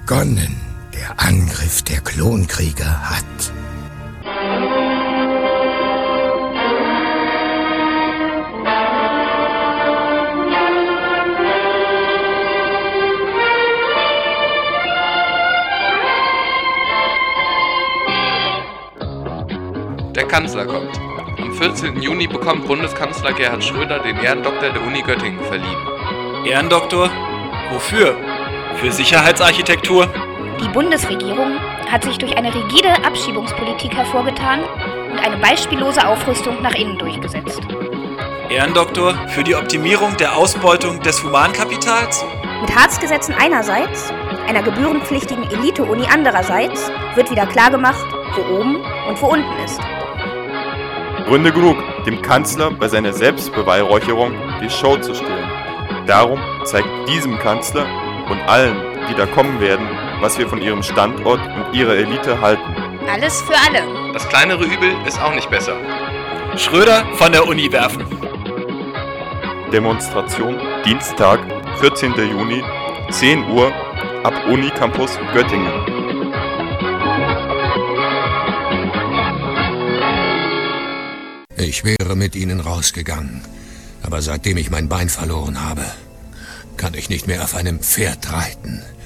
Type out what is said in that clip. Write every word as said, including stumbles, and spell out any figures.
begonnen. Der Angriff der Klonkrieger hat. Der Kanzler kommt. Am vierzehnten Juni bekommt Bundeskanzler Gerhard Schröder den Ehrendoktor der Uni Göttingen verliehen. Ehrendoktor? Wofür? Für Sicherheitsarchitektur? Die Bundesregierung hat sich durch eine rigide Abschiebungspolitik hervorgetan und eine beispiellose Aufrüstung nach innen durchgesetzt. Ehrendoktor für die Optimierung der Ausbeutung des Humankapitals? Mit Harzgesetzen einerseits, einer gebührenpflichtigen Elite-Uni andererseits wird wieder klargemacht, wo oben und wo unten ist. Gründe genug, dem Kanzler bei seiner Selbstbeweihräucherung die Show zu stehlen. Darum zeigt diesem Kanzler und allen, die da kommen werden, was wir von ihrem Standort und ihrer Elite halten. Alles für alle. Das kleinere Übel ist auch nicht besser. Schröder von der Uni werfen. Demonstration Dienstag, vierzehnten Juni, zehn Uhr, ab Unicampus Göttingen. Ich wäre mit ihnen rausgegangen, aber seitdem ich mein Bein verloren habe, kann ich nicht mehr auf einem Pferd reiten.